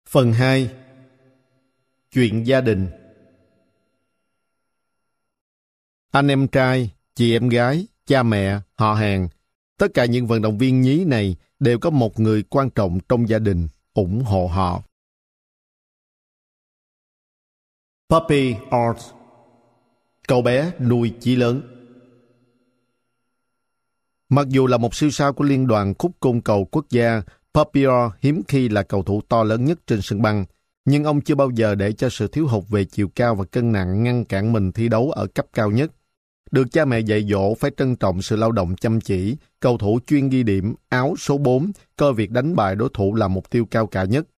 Phần 2. Chuyện gia đình. Anh em trai, chị em gái, cha mẹ, họ hàng, tất cả những vận động viên nhí này đều có một người quan trọng trong gia đình ủng hộ họ. Puppy Art. Cậu bé nuôi chí lớn. Mặc dù là một siêu sao của Liên đoàn khúc côn cầu quốc gia, Puppy Art hiếm khi là cầu thủ to lớn nhất trên sân băng, nhưng ông chưa bao giờ để cho sự thiếu hụt về chiều cao và cân nặng ngăn cản mình thi đấu ở cấp cao nhất. Được cha mẹ dạy dỗ phải trân trọng sự lao động chăm chỉ, cầu thủ chuyên ghi điểm, áo số 4, coi việc đánh bại đối thủ là mục tiêu cao cả nhất.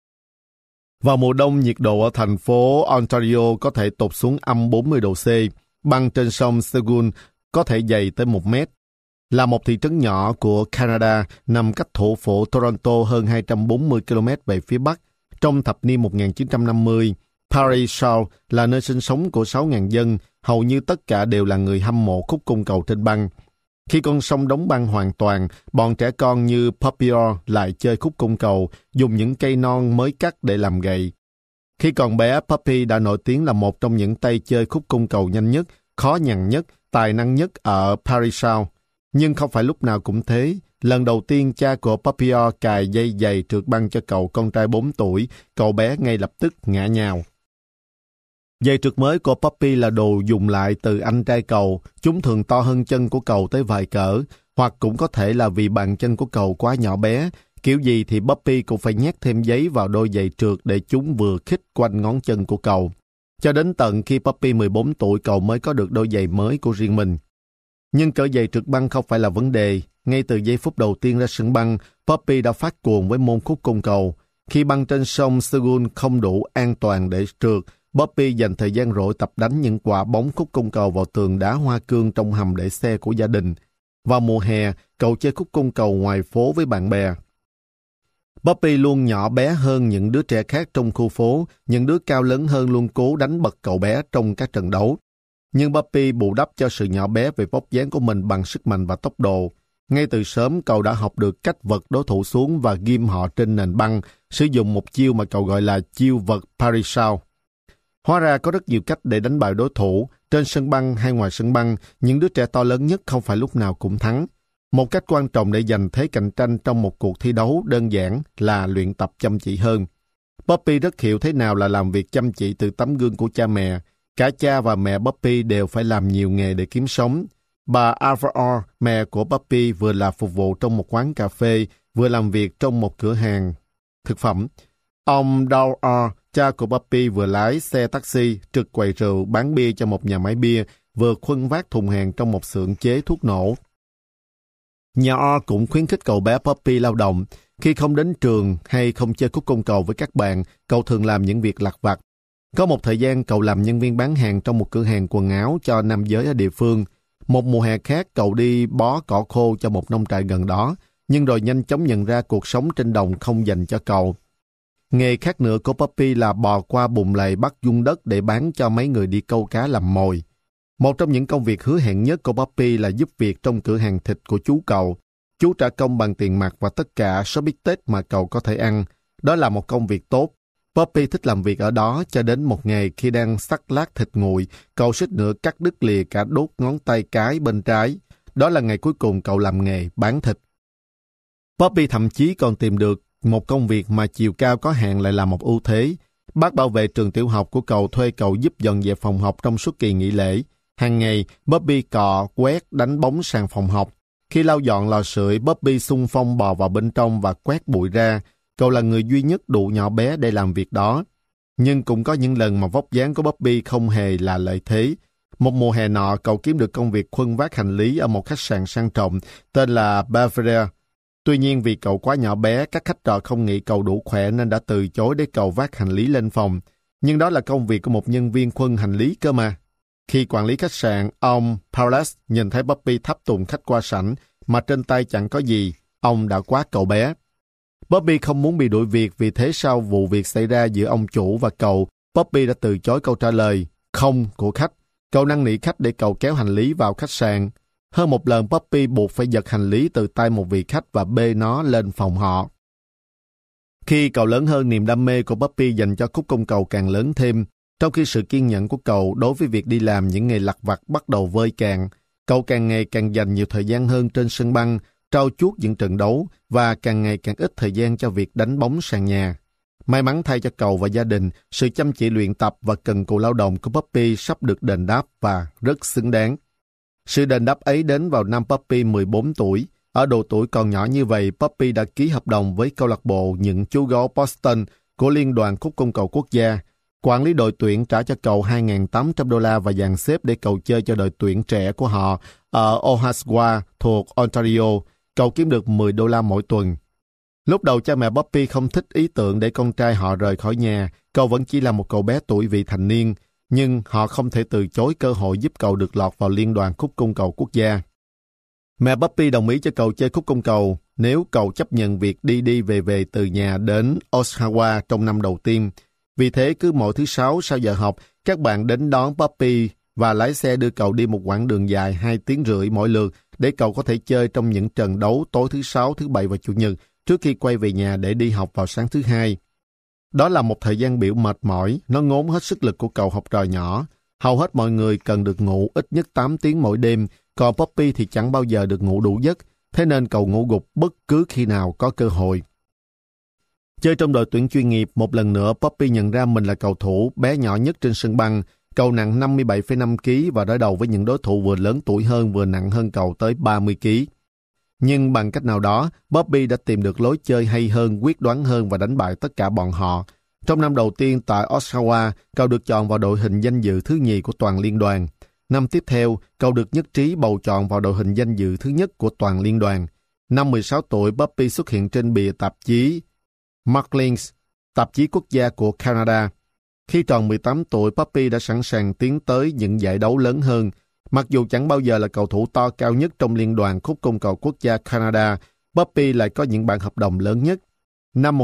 Vào mùa đông, nhiệt độ ở thành phố Ontario có thể tụt xuống âm 40 độ C, băng trên sông Saugeen có thể dày tới 1 mét. Là một thị trấn nhỏ của Canada, nằm cách thủ phủ Toronto hơn 240 km về phía bắc. Trong thập niên 1950, Parry-Sound là nơi sinh sống của 6.000 dân, hầu như tất cả đều là người hâm mộ khúc côn cầu trên băng. Khi con sông đóng băng hoàn toàn, bọn trẻ con như Puppy Art lại chơi khúc côn cầu, dùng những cây non mới cắt để làm gậy. Khi còn bé, Puppy đã nổi tiếng là một trong những tay chơi khúc côn cầu nhanh nhất, khó nhằn nhất, tài năng nhất ở Parry-Sound. Nhưng không phải lúc nào cũng thế. Lần đầu tiên cha của Puppy Art cài dây giày trượt băng cho cậu con trai 4 tuổi, cậu bé ngay lập tức ngã nhào. Giày trượt mới của Puppy là đồ dùng lại từ anh trai cậu. Chúng thường to hơn chân của cậu tới vài cỡ, hoặc cũng có thể là vì bàn chân của cậu quá nhỏ bé. Kiểu gì thì Puppy cũng phải nhét thêm giấy vào đôi giày trượt để chúng vừa khít quanh ngón chân của cậu. Cho đến tận khi Puppy 14 tuổi, cậu mới có được đôi giày mới của riêng mình. Nhưng cỡ giày trượt băng không phải là vấn đề. Ngay từ giây phút đầu tiên ra sân băng, Puppy đã phát cuồng với môn khúc côn cầu. Khi băng trên sông Saugeen không đủ an toàn để trượt, Puppy dành thời gian rỗi tập đánh những quả bóng khúc côn cầu vào tường đá hoa cương trong hầm để xe của gia đình. Vào mùa hè, cậu chơi khúc côn cầu ngoài phố với bạn bè. Puppy luôn nhỏ bé hơn những đứa trẻ khác trong khu phố, những đứa cao lớn hơn luôn cố đánh bật cậu bé trong các trận đấu. Nhưng Puppy bù đắp cho sự nhỏ bé về vóc dáng của mình bằng sức mạnh và tốc độ. Ngay từ sớm, cậu đã học được cách vật đối thủ xuống và ghim họ trên nền băng, sử dụng một chiêu mà cậu gọi là chiêu vật Parry-Sound. Hóa ra có rất nhiều cách để đánh bại đối thủ, trên sân băng hay ngoài sân băng, những đứa trẻ to lớn nhất không phải lúc nào cũng thắng. Một cách quan trọng để giành thế cạnh tranh trong một cuộc thi đấu đơn giản là luyện tập chăm chỉ hơn. Puppy rất hiểu thế nào là làm việc chăm chỉ từ tấm gương của cha mẹ. Cả cha và mẹ Puppy đều phải làm nhiều nghề để kiếm sống. Bà Alva, mẹ của Puppy, vừa là phục vụ trong một quán cà phê, vừa làm việc trong một cửa hàng thực phẩm. Ông Dow, cha của Puppy, vừa lái xe taxi, trực quầy rượu, bán bia cho một nhà máy bia, vừa khuân vác thùng hàng trong một xưởng chế thuốc nổ. Nhà O cũng khuyến khích cậu bé Puppy lao động. Khi không đến trường hay không chơi khúc côn cầu với các bạn, cậu thường làm những việc lặt vặt. Có một thời gian cậu làm nhân viên bán hàng trong một cửa hàng quần áo cho nam giới ở địa phương. Một mùa hè khác, cậu đi bó cỏ khô cho một nông trại gần đó, nhưng rồi nhanh chóng nhận ra cuộc sống trên đồng không dành cho cậu. Nghề khác nữa của Puppy là bò qua bùn lầy bắt giun đất để bán cho mấy người đi câu cá làm mồi. Một trong những công việc hứa hẹn nhất của Puppy là giúp việc trong cửa hàng thịt của chú cậu. Chú trả công bằng tiền mặt và tất cả số bít tết mà cậu có thể ăn. Đó là một công việc tốt. Puppy thích làm việc ở đó cho đến một ngày khi đang xắt lát thịt nguội, cậu suýt nữa cắt đứt lìa cả đốt ngón tay cái bên trái. Đó là ngày cuối cùng cậu làm nghề bán thịt. Puppy thậm chí còn tìm được một công việc mà chiều cao có hạn lại là một ưu thế. Bác bảo vệ trường tiểu học của cậu thuê cậu giúp dọn dẹp phòng học trong suốt kỳ nghỉ lễ. Hàng ngày, Puppy cọ, quét, đánh bóng sàn phòng học. Khi lau dọn lò sưởi, Puppy xung phong bò vào bên trong và quét bụi ra. Cậu là người duy nhất đủ nhỏ bé để làm việc đó. Nhưng cũng có những lần mà vóc dáng của Puppy không hề là lợi thế. Một mùa hè nọ, cậu kiếm được công việc khuân vác hành lý ở một khách sạn sang trọng tên là Belvedere. Tuy nhiên vì cậu quá nhỏ bé, các khách trọ không nghĩ cậu đủ khỏe nên đã từ chối để cậu vác hành lý lên phòng. Nhưng đó là công việc của một nhân viên khuân hành lý cơ mà. Khi quản lý khách sạn, ông Paulus nhìn thấy Puppy tháp tùng khách qua sảnh mà trên tay chẳng có gì, ông đã quát cậu bé. Puppy không muốn bị đuổi việc, vì thế sau vụ việc xảy ra giữa ông chủ và cậu, Puppy đã từ chối câu trả lời không của khách. Cậu năn nỉ khách để cậu kéo hành lý vào khách sạn. Hơn một lần Puppy buộc phải giật hành lý từ tay một vị khách và bê nó lên phòng họ. Khi cậu lớn hơn, niềm đam mê của Poppy dành cho khúc côn cầu càng lớn thêm, trong khi sự kiên nhẫn của cậu đối với việc đi làm những nghề lặt vặt bắt đầu vơi cạn. Cậu càng ngày càng dành nhiều thời gian hơn trên sân băng, trau chuốt những trận đấu và càng ngày càng ít thời gian cho việc đánh bóng sàn nhà. May mắn thay cho cậu và gia đình, sự chăm chỉ luyện tập và cần cù lao động của Poppy sắp được đền đáp và rất xứng đáng. Sự đền đáp ấy đến vào năm Poppy 14 tuổi. Ở độ tuổi còn nhỏ như vậy, Poppy đã ký hợp đồng với câu lạc bộ những chú gấu Boston của Liên đoàn khúc côn cầu quốc gia. Quản lý đội tuyển trả cho cậu $2.800 và dàn xếp để cậu chơi cho đội tuyển trẻ của họ ở Oshawa thuộc Ontario. Cậu kiếm được $10 mỗi tuần. Lúc đầu cha mẹ Poppy không thích ý tưởng để con trai họ rời khỏi nhà. Cậu vẫn chỉ là một cậu bé tuổi vị thành niên, nhưng họ không thể từ chối cơ hội giúp cậu được lọt vào Liên đoàn khúc côn cầu quốc gia. Mẹ Poppy đồng ý cho cậu chơi khúc côn cầu nếu cậu chấp nhận việc đi về từ nhà đến Oshawa trong năm đầu tiên. Vì thế, cứ mỗi thứ Sáu sau giờ học, các bạn đến đón Poppy và lái xe đưa cậu đi một quãng đường dài 2 tiếng rưỡi mỗi lượt để cậu có thể chơi trong những trận đấu tối thứ Sáu, thứ Bảy và Chủ nhật trước khi quay về nhà để đi học vào sáng thứ Hai. Đó là một thời gian biểu mệt mỏi, nó ngốn hết sức lực của cậu học trò nhỏ. Hầu hết mọi người cần được ngủ ít nhất 8 tiếng mỗi đêm, còn Poppy thì chẳng bao giờ được ngủ đủ giấc, thế nên cậu ngủ gục bất cứ khi nào có cơ hội. Chơi trong đội tuyển chuyên nghiệp, một lần nữa Poppy nhận ra mình là cầu thủ bé nhỏ nhất trên sân băng. Cậu nặng 57,5 kg và đối đầu với những đối thủ vừa lớn tuổi hơn vừa nặng hơn cậu tới 30 kg. Nhưng bằng cách nào đó, Poppy đã tìm được lối chơi hay hơn, quyết đoán hơn và đánh bại tất cả bọn họ. Trong năm đầu tiên tại Oshawa, cậu được chọn vào đội hình danh dự thứ nhì của toàn liên đoàn. Năm tiếp theo, cậu được nhất trí bầu chọn vào đội hình danh dự thứ nhất của toàn liên đoàn. Năm 16 tuổi, Poppy xuất hiện trên bìa tạp chí Marlins, tạp chí quốc gia của Canada. Khi tròn 18 tuổi, Poppy đã sẵn sàng tiến tới những giải đấu lớn hơn. Mặc dù chẳng bao giờ là cầu thủ to cao nhất trong Liên đoàn khúc côn cầu quốc gia Canada, Poppy lại có những bản hợp đồng lớn nhất. Năm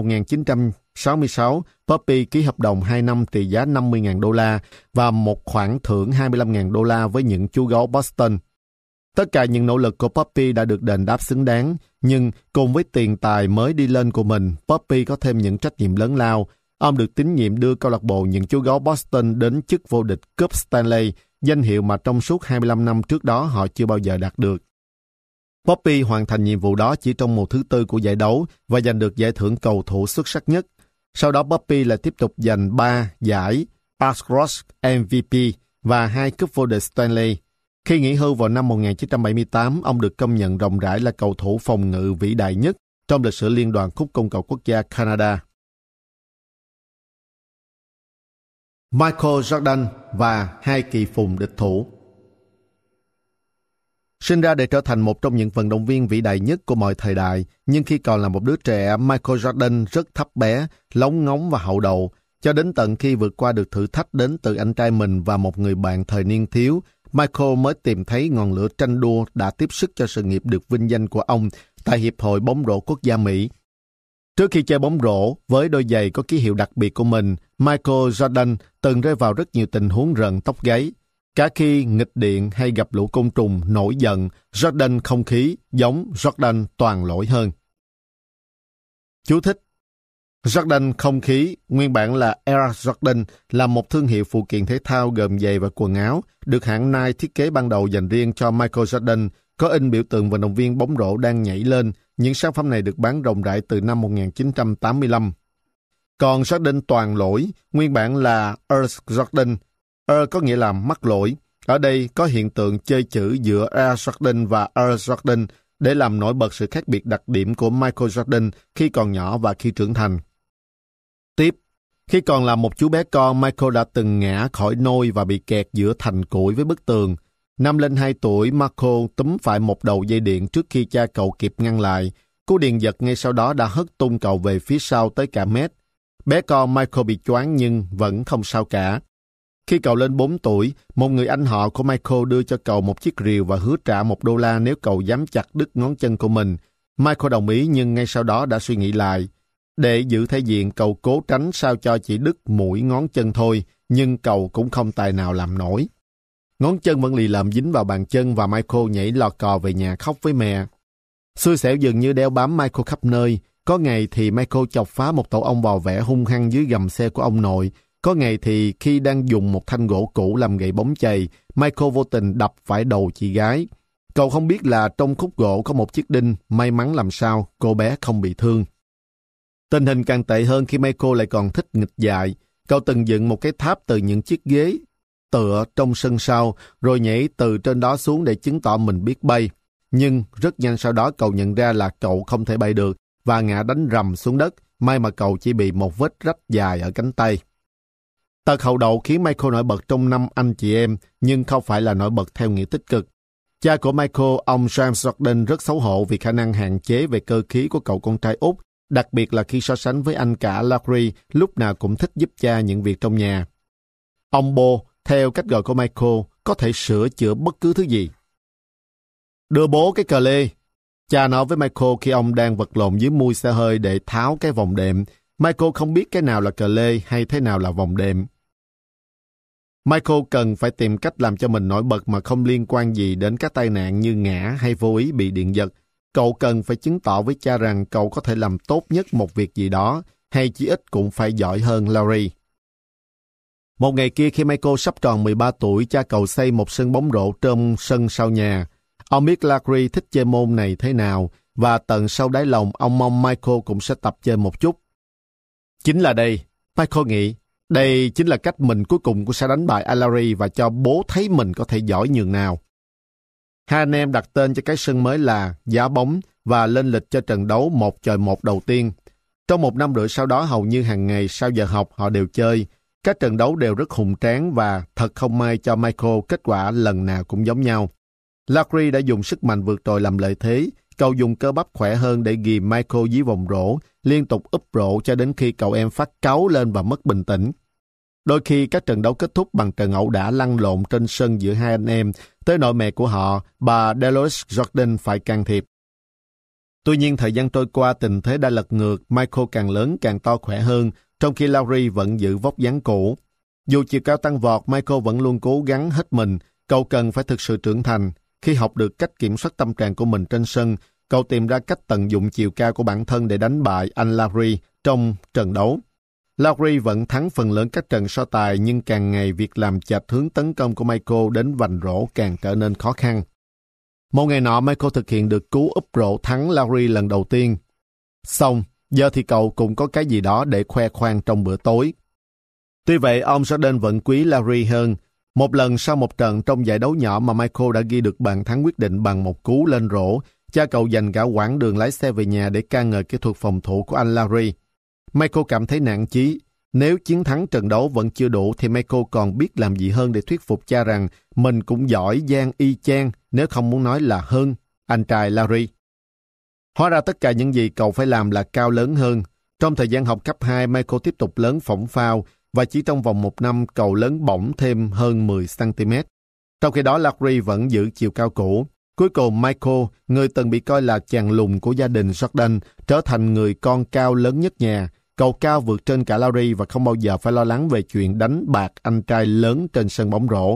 1966, Poppy ký hợp đồng 2 năm trị giá $50,000 và một khoản thưởng $25,000 với những chú gấu Boston. Tất cả những nỗ lực của Poppy đã được đền đáp xứng đáng, nhưng cùng với tiền tài mới đi lên của mình, Poppy có thêm những trách nhiệm lớn lao. Ông được tín nhiệm đưa câu lạc bộ những chú gấu Boston đến chức vô địch Cúp Stanley, danh hiệu mà trong suốt 25 năm trước đó họ chưa bao giờ đạt được. Poppy hoàn thành nhiệm vụ đó chỉ trong mùa thứ tư của giải đấu và giành được giải thưởng cầu thủ xuất sắc nhất. Sau đó Poppy lại tiếp tục giành 3 giải Arcross MVP và 2 cúp vô địch Stanley. Khi nghỉ hưu vào năm 1978, ông được công nhận rộng rãi là cầu thủ phòng ngự vĩ đại nhất trong lịch sử Liên đoàn khúc côn cầu quốc gia Canada. Michael Jordan và 2 kỳ phùng địch thủ. Sinh ra để trở thành một trong những vận động viên vĩ đại nhất của mọi thời đại, nhưng khi còn là một đứa trẻ, Michael Jordan rất thấp bé, lóng ngóng và hậu đậu, cho đến tận khi vượt qua được thử thách đến từ anh trai mình và một người bạn thời niên thiếu, Michael mới tìm thấy ngọn lửa tranh đua đã tiếp sức cho sự nghiệp được vinh danh của ông tại Hiệp hội bóng rổ quốc gia Mỹ. Trước khi chơi bóng rổ, với đôi giày có ký hiệu đặc biệt của mình, Michael Jordan từng rơi vào rất nhiều tình huống rợn tóc gáy. Cả khi nghịch điện hay gặp lũ côn trùng nổi giận, Jordan không khí giống Jordan toàn lỗi hơn. Chú thích: Jordan không khí, nguyên bản là Air Jordan, là một thương hiệu phụ kiện thể thao gồm giày và quần áo, được hãng Nike thiết kế ban đầu dành riêng cho Michael Jordan, có in biểu tượng vận động viên bóng rổ đang nhảy lên. Những sản phẩm này được bán rộng rãi từ năm 1985. Còn Jordan toàn lỗi, nguyên bản là Air Jordan. Air có nghĩa là mắc lỗi. Ở đây có hiện tượng chơi chữ giữa Air Jordan và Air Jordan để làm nổi bật sự khác biệt đặc điểm của Michael Jordan khi còn nhỏ và khi trưởng thành. Tiếp, khi còn là một chú bé con, Michael đã từng ngã khỏi nôi và bị kẹt giữa thành củi với bức tường. Năm lên 2 tuổi, Michael túm phải một đầu dây điện trước khi cha cậu kịp ngăn lại. Cú điện giật ngay sau đó đã hất tung cậu về phía sau tới cả mét. Bé con Michael bị choáng nhưng vẫn không sao cả. Khi cậu lên 4 tuổi, một người anh họ của Michael đưa cho cậu một chiếc rìu và hứa trả $1 nếu cậu dám chặt đứt ngón chân của mình. Michael đồng ý nhưng ngay sau đó đã suy nghĩ lại. Để giữ thể diện, cậu cố tránh sao cho chỉ đứt mũi ngón chân thôi, nhưng cậu cũng không tài nào làm nổi. Ngón chân vẫn lì lợm dính vào bàn chân và Michael nhảy lò cò về nhà khóc với mẹ. Xui xẻo dường như đeo bám Michael khắp nơi. Có ngày thì Michael chọc phá một tổ ong bò vẽ hung hăng dưới gầm xe của ông nội. Có ngày thì khi đang dùng một thanh gỗ cũ làm gậy bóng chày, Michael vô tình đập phải đầu chị gái. Cậu không biết là trong khúc gỗ có một chiếc đinh, may mắn làm sao cô bé không bị thương. Tình hình càng tệ hơn khi Michael lại còn thích nghịch dại. Cậu từng dựng một cái tháp từ những chiếc ghế tựa trong sân sau, rồi nhảy từ trên đó xuống để chứng tỏ mình biết bay. Nhưng rất nhanh sau đó cậu nhận ra là cậu không thể bay được và ngã đánh rầm xuống đất. May mà cậu chỉ bị một vết rách dài ở cánh tay. Tật hậu đậu khiến Michael nổi bật trong 5 anh chị em, nhưng không phải là nổi bật theo nghĩa tích cực. Cha của Michael, ông James Jordan, rất xấu hổ vì khả năng hạn chế về cơ khí của cậu con trai út, đặc biệt là khi so sánh với anh cả Larry, lúc nào cũng thích giúp cha những việc trong nhà. Ông Bo, theo cách gọi của Michael, có thể sửa chữa bất cứ thứ gì. Đưa bố cái cờ lê, cha nói với Michael khi ông đang vật lộn dưới mui xe hơi để tháo cái vòng đệm. Michael không biết cái nào là cờ lê hay thế nào là vòng đệm. Michael cần phải tìm cách làm cho mình nổi bật mà không liên quan gì đến các tai nạn như ngã hay vô ý bị điện giật. Cậu cần phải chứng tỏ với cha rằng cậu có thể làm tốt nhất một việc gì đó, hay chỉ ít cũng phải giỏi hơn Larry. Một ngày kia khi Michael sắp tròn 13 tuổi, cha cậu xây một sân bóng rổ trong sân sau nhà. Ông biết Larry thích chơi môn này thế nào, và tận sâu đáy lòng ông mong Michael cũng sẽ tập chơi một chút. Chính là đây, Michael nghĩ, đây chính là cách mình cuối cùng cũng sẽ đánh bại Larry và cho bố thấy mình có thể giỏi nhường nào. Hai anh em đặt tên cho cái sân mới là Giá Bóng và lên lịch cho trận đấu 1-1 đầu tiên. Trong 1 năm rưỡi sau đó, hầu như hàng ngày sau giờ học họ đều chơi. Các trận đấu đều rất hùng tráng và thật không may cho Michael, kết quả lần nào cũng giống nhau. Larry đã dùng sức mạnh vượt trội làm lợi thế. Cậu dùng cơ bắp khỏe hơn để ghìm Michael dưới vòng rổ, liên tục úp rổ cho đến khi cậu em phát cáu lên và mất bình tĩnh. Đôi khi các trận đấu kết thúc bằng trận ẩu đả lăn lộn trên sân giữa hai anh em, tới nỗi mẹ của họ, bà Dolores Jordan, phải can thiệp. Tuy nhiên thời gian trôi qua, tình thế đã lật ngược, Michael càng lớn càng to khỏe hơn, trong khi Larry vẫn giữ vóc dáng cũ. Dù chiều cao tăng vọt, Michael vẫn luôn cố gắng hết mình. Cậu cần phải thực sự trưởng thành. Khi học được cách kiểm soát tâm trạng của mình trên sân, cậu tìm ra cách tận dụng chiều cao của bản thân để đánh bại anh Larry trong trận đấu. Larry vẫn thắng phần lớn các trận so tài, nhưng càng ngày việc làm chệch hướng tấn công của Michael đến vành rổ càng trở nên khó khăn. Một ngày nọ, Michael thực hiện được cú úp rổ thắng Larry lần đầu tiên. Xong, giờ thì cậu cũng có cái gì đó để khoe khoang trong bữa tối. Tuy vậy, ông Jordan vẫn quý Larry hơn. Một lần sau một trận trong giải đấu nhỏ mà Michael đã ghi được bàn thắng quyết định bằng một cú lên rổ, cha cậu dành cả quãng đường lái xe về nhà để ca ngợi kỹ thuật phòng thủ của anh Larry. Michael cảm thấy nản chí. Nếu chiến thắng trận đấu vẫn chưa đủ thì Michael còn biết làm gì hơn để thuyết phục cha rằng mình cũng giỏi giang y chang, nếu không muốn nói là hơn, anh trai Larry. Hóa ra tất cả những gì cậu phải làm là cao lớn hơn. Trong thời gian học cấp 2, Michael tiếp tục lớn phỏng phao và chỉ trong vòng 1 năm cậu lớn bổng thêm hơn 10 cm. Trong khi đó Larry vẫn giữ chiều cao cũ. Cuối cùng Michael, người từng bị coi là chàng lùn của gia đình Jordan, trở thành người con cao lớn nhất nhà. Cậu cao vượt trên cả Larry và không bao giờ phải lo lắng về chuyện đánh bạc anh trai lớn trên sân bóng rổ.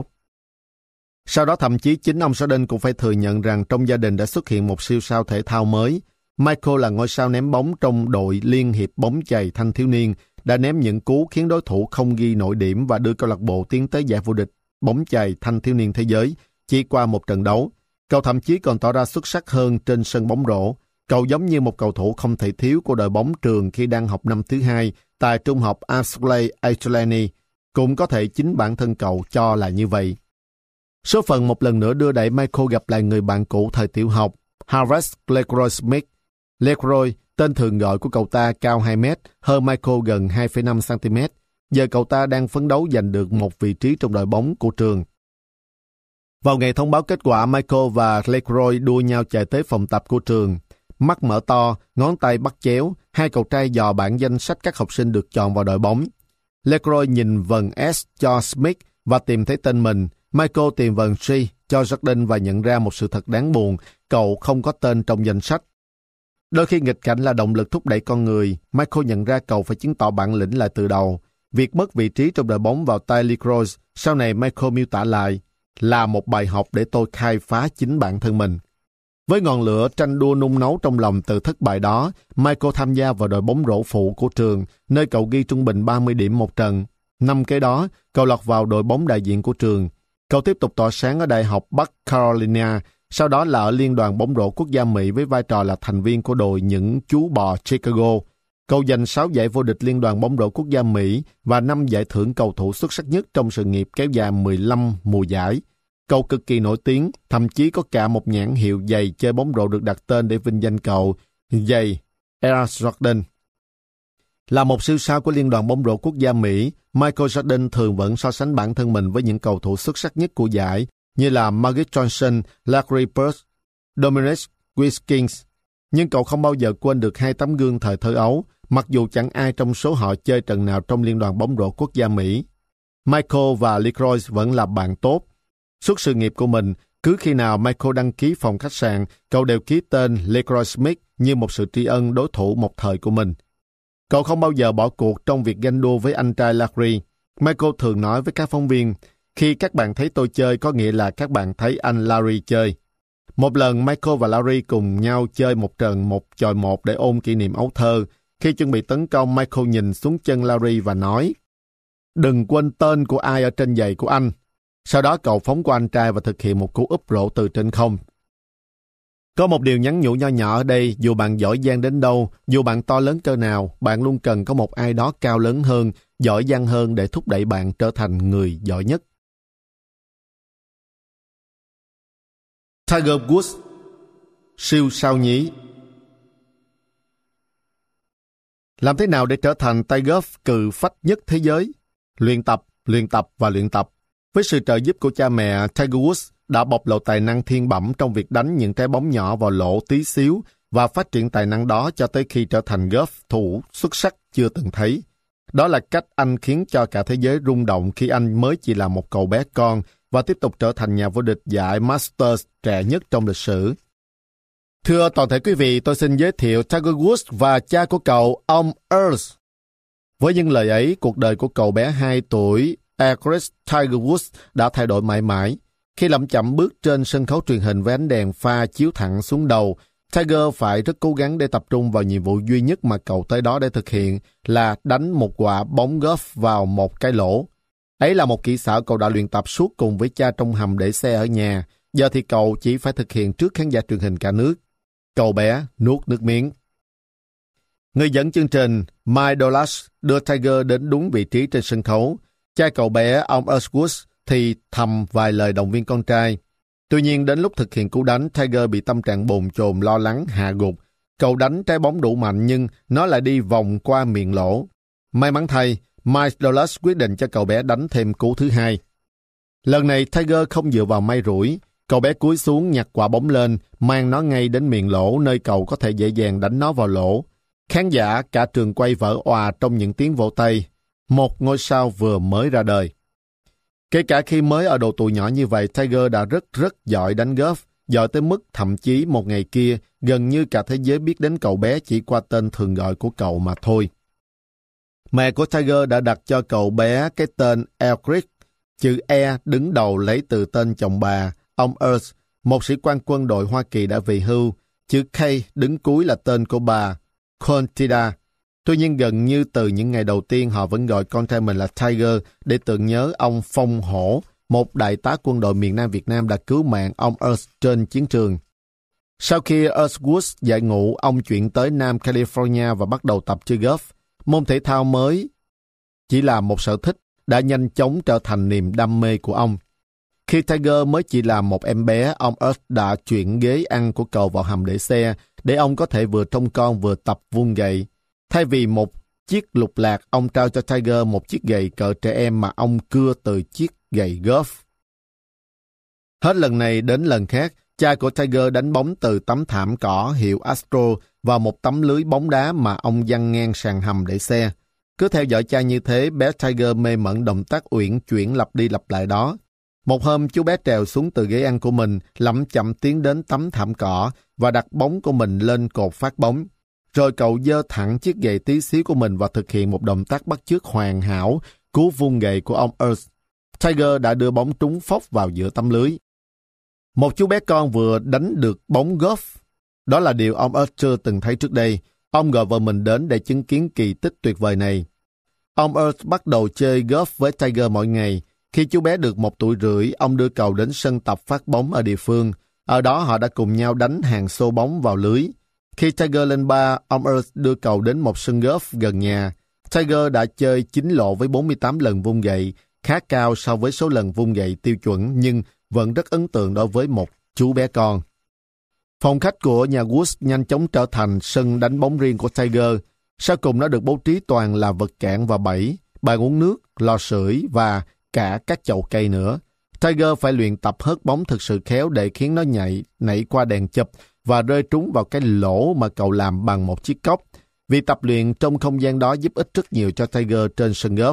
Sau đó thậm chí chính ông Jordan cũng phải thừa nhận rằng trong gia đình đã xuất hiện một siêu sao thể thao mới. Michael là ngôi sao ném bóng trong đội Liên hiệp bóng chày thanh thiếu niên, đã ném những cú khiến đối thủ không ghi nổi điểm và đưa câu lạc bộ tiến tới giải vô địch bóng chày thanh thiếu niên thế giới chỉ qua một trận đấu. Cậu thậm chí còn tỏ ra xuất sắc hơn trên sân bóng rổ. Cậu giống như một cầu thủ không thể thiếu của đội bóng trường khi đang học năm thứ 2 tại trung học Ashley Atlani. Cũng có thể chính bản thân cậu cho là như vậy. Số phận một lần nữa đưa đẩy Michael gặp lại người bạn cũ thời tiểu học, Harvard LeCroy Smith. LeCroy, tên thường gọi của cậu ta, cao 2 mét, hơn Michael gần 2,5 cm. Giờ cậu ta đang phấn đấu giành được một vị trí trong đội bóng của trường. Vào ngày thông báo kết quả, Michael và LeCroy đua nhau chạy tới phòng tập của trường. Mắt mở to, ngón tay bắt chéo, hai cậu trai dò bảng danh sách các học sinh được chọn vào đội bóng. LeCroy nhìn vần S cho Smith và tìm thấy tên mình. Michael tìm vần G cho Jordan và nhận ra một sự thật đáng buồn, cậu không có tên trong danh sách. Đôi khi nghịch cảnh là động lực thúc đẩy con người. Michael nhận ra cậu phải chứng tỏ bản lĩnh lại từ đầu. Việc mất vị trí trong đội bóng vào tay LeCroy, sau này Michael miêu tả lại, là một bài học để tôi khai phá chính bản thân mình. Với ngọn lửa tranh đua nung nấu trong lòng từ thất bại đó, Michael tham gia vào đội bóng rổ phụ của trường, nơi cậu ghi trung bình 30 điểm một trận. Năm kế đó, cậu lọt vào đội bóng đại diện của trường. Cậu tiếp tục tỏa sáng ở Đại học Bắc Carolina, sau đó là ở Liên đoàn bóng rổ quốc gia Mỹ với vai trò là thành viên của đội những chú bò Chicago. Cậu giành 6 giải vô địch Liên đoàn bóng rổ quốc gia Mỹ và 5 giải thưởng cầu thủ xuất sắc nhất trong sự nghiệp kéo dài 15 mùa giải. Cậu cực kỳ nổi tiếng, thậm chí có cả một nhãn hiệu giày chơi bóng rổ được đặt tên để vinh danh cậu, giày Air Jordan. Là một siêu sao của Liên đoàn bóng rổ quốc gia Mỹ, Michael Jordan thường vẫn so sánh bản thân mình với những cầu thủ xuất sắc nhất của giải, như là Magic Johnson, Larry Bird, Dominic Wilkins. Nhưng cậu không bao giờ quên được hai tấm gương thời thơ ấu, mặc dù chẳng ai trong số họ chơi trận nào trong Liên đoàn bóng rổ quốc gia Mỹ. Michael và LeCroy vẫn là bạn tốt. Suốt sự nghiệp của mình, cứ khi nào Michael đăng ký phòng khách sạn, cậu đều ký tên LeCroy Smith như một sự tri ân đối thủ một thời của mình. Cậu không bao giờ bỏ cuộc trong việc ganh đua với anh trai Larry. Michael thường nói với các phóng viên, khi các bạn thấy tôi chơi có nghĩa là các bạn thấy anh Larry chơi. Một lần Michael và Larry cùng nhau chơi một trận 1-1 để ôn kỷ niệm ấu thơ. Khi chuẩn bị tấn công, Michael nhìn xuống chân Larry và nói, đừng quên tên của ai ở trên giày của anh. Sau đó cậu phóng qua anh trai và thực hiện một cú úp rổ từ trên không. Có một điều nhắn nhủ nho nhỏ ở đây, dù bạn giỏi giang đến đâu, dù bạn to lớn cỡ nào, bạn luôn cần có một ai đó cao lớn hơn, giỏi giang hơn để thúc đẩy bạn trở thành người giỏi nhất. Tiger Woods, siêu sao nhí. Làm thế nào để trở thành tay golf cừ phách nhất thế giới? Luyện tập và luyện tập. Với sự trợ giúp của cha mẹ, Tiger Woods đã bộc lộ tài năng thiên bẩm trong việc đánh những trái bóng nhỏ vào lỗ tí xíu và phát triển tài năng đó cho tới khi trở thành golf thủ xuất sắc chưa từng thấy. Đó là cách anh khiến cho cả thế giới rung động khi anh mới chỉ là một cậu bé con và tiếp tục trở thành nhà vô địch giải Masters trẻ nhất trong lịch sử. Thưa toàn thể quý vị, tôi xin giới thiệu Tiger Woods và cha của cậu, ông Earl. Với những lời ấy, cuộc đời của cậu bé 2 tuổi, Chris Tiger Woods đã thay đổi mãi mãi. Khi lẩm chẩm bước trên sân khấu truyền hình với ánh đèn pha chiếu thẳng xuống đầu, Tiger phải rất cố gắng để tập trung vào nhiệm vụ duy nhất mà cậu tới đó để thực hiện là đánh một quả bóng golf vào một cái lỗ. Ấy là một kỹ xảo cậu đã luyện tập suốt cùng với cha trong hầm để xe ở nhà. Giờ thì cậu chỉ phải thực hiện trước khán giả truyền hình cả nước. Cậu bé nuốt nước miếng. Người dẫn chương trình Mike Douglas đưa Tiger đến đúng vị trí trên sân khấu. Cha cậu bé, ông Earl Woods, thì thầm vài lời động viên con trai. Tuy nhiên đến lúc thực hiện cú đánh, Tiger bị tâm trạng bồn chồn lo lắng hạ gục. Cậu đánh trái bóng đủ mạnh nhưng nó lại đi vòng qua miệng lỗ. May mắn thay, Mike Douglas quyết định cho cậu bé đánh thêm cú thứ hai. Lần này Tiger không dựa vào may rủi. Cậu bé cúi xuống nhặt quả bóng lên, mang nó ngay đến miệng lỗ nơi cậu có thể dễ dàng đánh nó vào lỗ. Khán giả cả trường quay vỡ òa trong những tiếng vỗ tay. Một ngôi sao vừa mới ra đời. Kể cả khi mới ở độ tuổi nhỏ như vậy, Tiger đã rất giỏi đánh golf, giỏi tới mức thậm chí một ngày kia gần như cả thế giới biết đến cậu bé chỉ qua tên thường gọi của cậu mà thôi. Mẹ của Tiger đã đặt cho cậu bé cái tên Elric, chữ E đứng đầu lấy từ tên chồng bà, ông Earl, một sĩ quan quân đội Hoa Kỳ đã về hưu, chữ K đứng cuối là tên của bà, Contida. Tuy nhiên gần như từ những ngày đầu tiên họ vẫn gọi con trai mình là Tiger để tưởng nhớ ông Phong Hổ, một đại tá quân đội miền Nam Việt Nam đã cứu mạng ông Earl trên chiến trường. Sau khi Earl Woods giải ngũ, ông chuyển tới Nam California và bắt đầu tập chơi golf. Môn thể thao mới chỉ là một sở thích đã nhanh chóng trở thành niềm đam mê của ông. Khi Tiger mới chỉ là một em bé, ông Earl đã chuyển ghế ăn của cậu vào hầm để xe để ông có thể vừa trông con vừa tập vung gậy. Thay vì một chiếc lục lạc, ông trao cho Tiger một chiếc gậy cỡ trẻ em mà ông cưa từ chiếc gậy golf. Hết lần này đến lần khác, cha của Tiger đánh bóng từ tấm thảm cỏ hiệu Astro vào một tấm lưới bóng đá mà ông giăng ngang sàn hầm để xe. Cứ theo dõi cha như thế, bé Tiger mê mẩn động tác uyển chuyển lặp đi lặp lại đó. Một hôm, chú bé trèo xuống từ ghế ăn của mình, lẩm chậm tiến đến tấm thảm cỏ và đặt bóng của mình lên cột phát bóng. Rồi cậu giơ thẳng chiếc gậy tí xíu của mình và thực hiện một động tác bắt chước hoàn hảo, cú vung gậy của ông Earl. Tiger đã đưa bóng trúng phóc vào giữa tấm lưới. Một chú bé con vừa đánh được bóng golf. Đó là điều ông Earth chưa từng thấy trước đây. Ông gọi vợ mình đến để chứng kiến kỳ tích tuyệt vời này. Ông Earth bắt đầu chơi golf với Tiger mỗi ngày. Khi chú bé được 1 tuổi rưỡi, ông đưa cậu đến sân tập phát bóng ở địa phương. Ở đó họ đã cùng nhau đánh hàng xô bóng vào lưới. Khi Tiger lên 3, ông Earth đưa cậu đến một sân golf gần nhà. Tiger đã chơi 9 lộ với 48 lần vung gậy, khá cao so với số lần vung gậy tiêu chuẩn nhưng vẫn rất ấn tượng đối với một chú bé con. Phòng khách của nhà Woods nhanh chóng trở thành sân đánh bóng riêng của Tiger. Sau cùng nó được bố trí toàn là vật cản và bẫy, bàn uống nước, lò sưởi và cả các chậu cây nữa. Tiger phải luyện tập hớt bóng thực sự khéo để khiến nó nảy qua đèn chụp và rơi trúng vào cái lỗ mà cậu làm bằng một chiếc cốc. Việc tập luyện trong không gian đó giúp ích rất nhiều cho Tiger trên sân golf.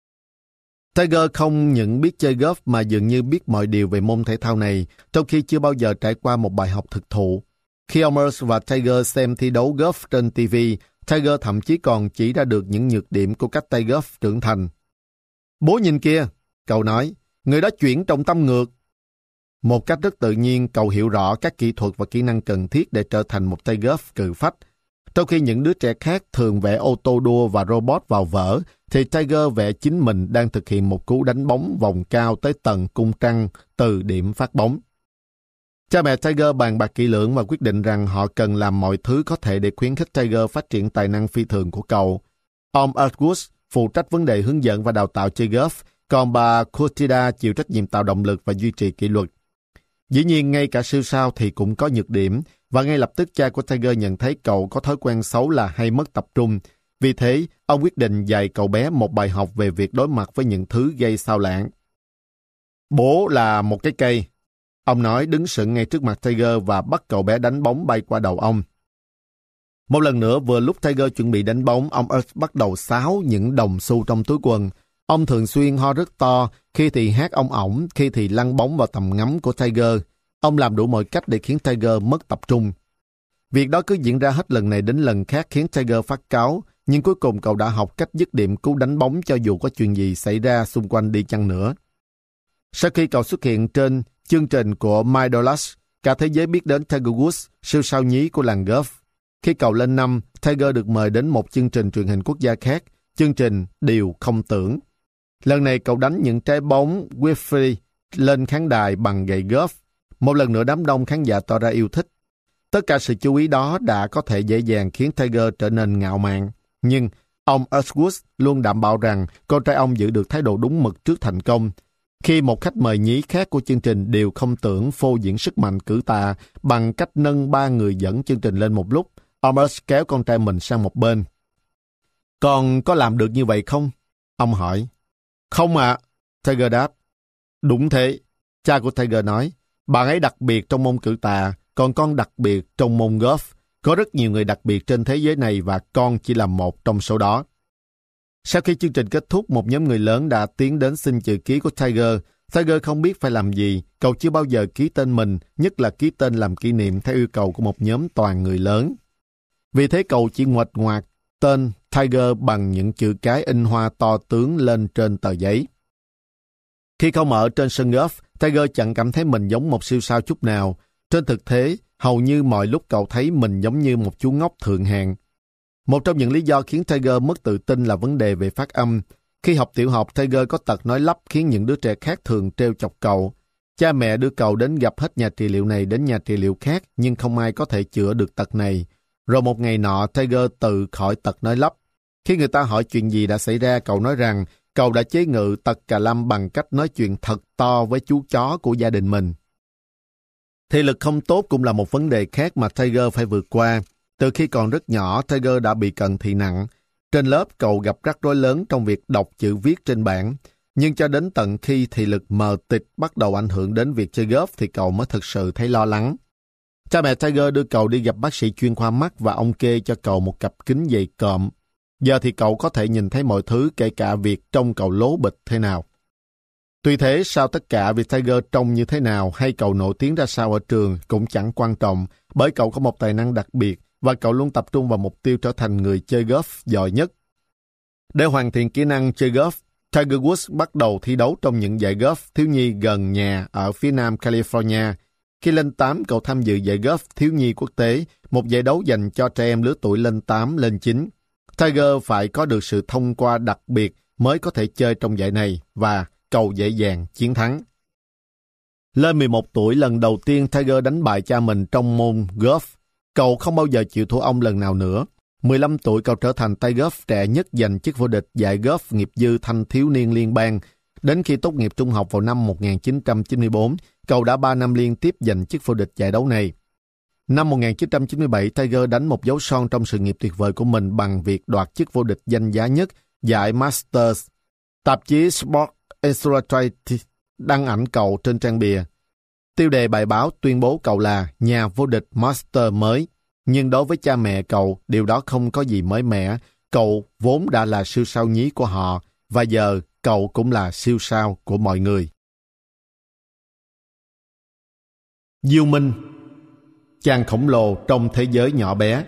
Tiger không những biết chơi golf mà dường như biết mọi điều về môn thể thao này, trong khi chưa bao giờ trải qua một bài học thực thụ. Khi ông Earth và Tiger xem thi đấu golf trên TV, Tiger thậm chí còn chỉ ra được những nhược điểm của các tay golf trưởng thành. Bố nhìn kia, cậu nói, người đó chuyển trọng tâm ngược. Một cách rất tự nhiên, cậu hiểu rõ các kỹ thuật và kỹ năng cần thiết để trở thành một tay golf cừ phách. Trong khi những đứa trẻ khác thường vẽ ô tô đua và robot vào vở, thì Tiger vẽ chính mình đang thực hiện một cú đánh bóng vòng cao tới tầng cung trăng từ điểm phát bóng. Cha mẹ Tiger bàn bạc kỹ lưỡng và quyết định rằng họ cần làm mọi thứ có thể để khuyến khích Tiger phát triển tài năng phi thường của cậu. Ông Earthwood phụ trách vấn đề hướng dẫn và đào tạo chơi golf, còn bà Curtida chịu trách nhiệm tạo động lực và duy trì kỷ luật. Dĩ nhiên, ngay cả siêu sao thì cũng có nhược điểm, và ngay lập tức cha của Tiger nhận thấy cậu có thói quen xấu là hay mất tập trung. Vì thế, ông quyết định dạy cậu bé một bài học về việc đối mặt với những thứ gây xao lãng. Bố là một cái cây, ông nói đứng sững ngay trước mặt Tiger và bắt cậu bé đánh bóng bay qua đầu ông. Một lần nữa, vừa lúc Tiger chuẩn bị đánh bóng, ông Earth bắt đầu xáo những đồng xu trong túi quần. Ông thường xuyên ho rất to, khi thì hát ong ỏng, khi thì lăn bóng vào tầm ngắm của Tiger. Ông làm đủ mọi cách để khiến Tiger mất tập trung. Việc đó cứ diễn ra hết lần này đến lần khác khiến Tiger phát cáu, nhưng cuối cùng cậu đã học cách dứt điểm cú đánh bóng cho dù có chuyện gì xảy ra xung quanh đi chăng nữa. Sau khi cậu xuất hiện trên chương trình của My Dollars, cả thế giới biết đến Tiger Woods, siêu sao nhí của làng golf. Khi cậu lên 5, Tiger được mời đến một chương trình truyền hình quốc gia khác, chương trình Điều Không Tưởng. Lần này cậu đánh những trái bóng wiffle lên khán đài bằng gậy golf. Một lần nữa đám đông khán giả tỏ ra yêu thích. Tất cả sự chú ý đó đã có thể dễ dàng khiến Tiger trở nên ngạo mạn. Nhưng ông Earthwood luôn đảm bảo rằng con trai ông giữ được thái độ đúng mực trước thành công. Khi một khách mời nhí khác của chương trình Điều Không Tưởng phô diễn sức mạnh cử tạ bằng cách nâng 3 người dẫn chương trình lên một lúc, ông Earth kéo con trai mình sang một bên. Con có làm được như vậy không? Ông hỏi. Không ạ, Tiger đáp. Đúng thế, cha của Tiger nói. Bạn ấy đặc biệt trong môn cử tạ, còn con đặc biệt trong môn golf. Có rất nhiều người đặc biệt trên thế giới này và con chỉ là một trong số đó. Sau khi chương trình kết thúc, một nhóm người lớn đã tiến đến xin chữ ký của Tiger. Tiger không biết phải làm gì. Cậu chưa bao giờ ký tên mình, nhất là ký tên làm kỷ niệm theo yêu cầu của một nhóm toàn người lớn. Vì thế cậu chỉ nguệch ngoạc tên Tiger bằng những chữ cái in hoa to tướng lên trên tờ giấy. Khi không ở trên sân golf, Tiger chẳng cảm thấy mình giống một siêu sao chút nào. Trên thực tế, hầu như mọi lúc cậu thấy mình giống như một chú ngốc thượng hạng. Một trong những lý do khiến Tiger mất tự tin là vấn đề về phát âm. Khi học tiểu học, Tiger có tật nói lắp khiến những đứa trẻ khác thường trêu chọc cậu. Cha mẹ đưa cậu đến gặp hết nhà trị liệu này đến nhà trị liệu khác, nhưng không ai có thể chữa được tật này. Rồi một ngày nọ, Tiger tự khỏi tật nói lắp. Khi người ta hỏi chuyện gì đã xảy ra, cậu nói rằng cậu đã chế ngự tật cà lâm bằng cách nói chuyện thật to với chú chó của gia đình mình. Thị lực không tốt cũng là một vấn đề khác mà Tiger phải vượt qua. Từ khi còn rất nhỏ, Tiger đã bị cận thị nặng. Trên lớp, cậu gặp rắc rối lớn trong việc đọc chữ viết trên bảng. Nhưng cho đến tận khi thị lực mờ tịt bắt đầu ảnh hưởng đến việc chơi golf thì cậu mới thực sự thấy lo lắng. Cha mẹ Tiger đưa cậu đi gặp bác sĩ chuyên khoa mắt và ông kê cho cậu một cặp kính dày cộm. Giờ thì cậu có thể nhìn thấy mọi thứ, kể cả việc trông cậu lố bịch thế nào. Tuy thế, sau tất cả, việc Tiger trông như thế nào hay cậu nổi tiếng ra sao ở trường cũng chẳng quan trọng, bởi cậu có một tài năng đặc biệt và cậu luôn tập trung vào mục tiêu trở thành người chơi golf giỏi nhất. Để hoàn thiện kỹ năng chơi golf, Tiger Woods bắt đầu thi đấu trong những giải golf thiếu nhi gần nhà ở phía nam California. Khi lên 8, cậu tham dự giải golf thiếu nhi quốc tế, một giải đấu dành cho trẻ em lứa tuổi lên 8, lên 9. Tiger phải có được sự thông qua đặc biệt mới có thể chơi trong giải này và cậu dễ dàng chiến thắng. Lên 11 tuổi, lần đầu tiên Tiger đánh bại cha mình trong môn golf. Cậu không bao giờ chịu thua ông lần nào nữa. 15 tuổi, cậu trở thành tay golf trẻ nhất giành chức vô địch giải golf nghiệp dư thanh thiếu niên liên bang. Đến khi tốt nghiệp trung học vào năm 1994, cậu đã 3 năm liên tiếp giành chức vô địch giải đấu này. Năm 1997, Tiger đánh một dấu son trong sự nghiệp tuyệt vời của mình bằng việc đoạt chức vô địch danh giá nhất giải Masters. Tạp chí Sports Illustrated đăng ảnh cậu trên trang bìa. Tiêu đề bài báo tuyên bố cậu là nhà vô địch Master mới. Nhưng đối với cha mẹ cậu, điều đó không có gì mới mẻ. Cậu vốn đã là siêu sao nhí của họ, và giờ cậu cũng là siêu sao của mọi người. Diêu Minh, chàng khổng lồ trong thế giới nhỏ bé.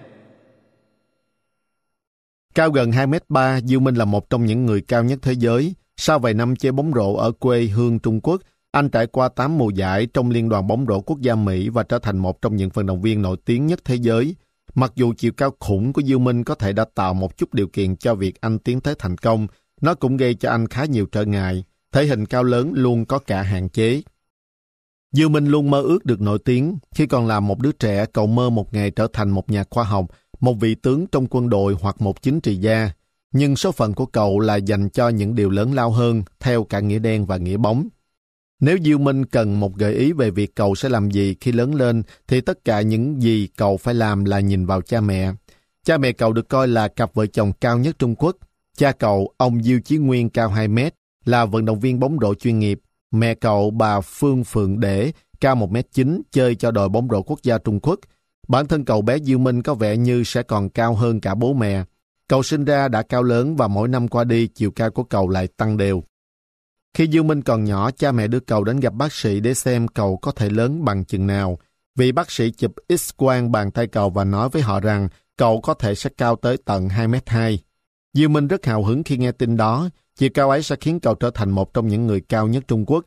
Cao gần 2m3, Diêu Minh là một trong những người cao nhất thế giới. Sau vài năm chơi bóng rổ ở quê hương Trung Quốc, anh trải qua 8 mùa giải trong Liên đoàn bóng rổ quốc gia Mỹ và trở thành một trong những vận động viên nổi tiếng nhất thế giới. Mặc dù chiều cao khủng của Diêu Minh có thể đã tạo một chút điều kiện cho việc anh tiến tới thành công, nó cũng gây cho anh khá nhiều trở ngại. Thể hình cao lớn luôn có cả hạn chế. Diêu Minh luôn mơ ước được nổi tiếng. Khi còn là một đứa trẻ, cậu mơ một ngày trở thành một nhà khoa học, một vị tướng trong quân đội hoặc một chính trị gia. Nhưng số phận của cậu là dành cho những điều lớn lao hơn, theo cả nghĩa đen và nghĩa bóng. Nếu Diêu Minh cần một gợi ý về việc cậu sẽ làm gì khi lớn lên, thì tất cả những gì cậu phải làm là nhìn vào cha mẹ. Cha mẹ cậu được coi là cặp vợ chồng cao nhất Trung Quốc. Cha cậu, ông Diêu Chí Nguyên, cao 2 mét, là vận động viên bóng rổ chuyên nghiệp. Mẹ cậu, bà Phương Phượng Để, cao 1m9, chơi cho đội bóng rổ quốc gia Trung Quốc. Bản thân cậu bé Diêu Minh có vẻ như sẽ còn cao hơn cả bố mẹ. Cậu sinh ra đã cao lớn và mỗi năm qua đi, chiều cao của cậu lại tăng đều. Khi Diêu Minh còn nhỏ, cha mẹ đưa cậu đến gặp bác sĩ để xem cậu có thể lớn bằng chừng nào. Vị bác sĩ chụp X-quang bàn tay cậu và nói với họ rằng cậu có thể sẽ cao tới tận 2m2. Diêu Minh rất hào hứng khi nghe tin đó. Chiều cao ấy sẽ khiến cậu trở thành một trong những người cao nhất Trung Quốc.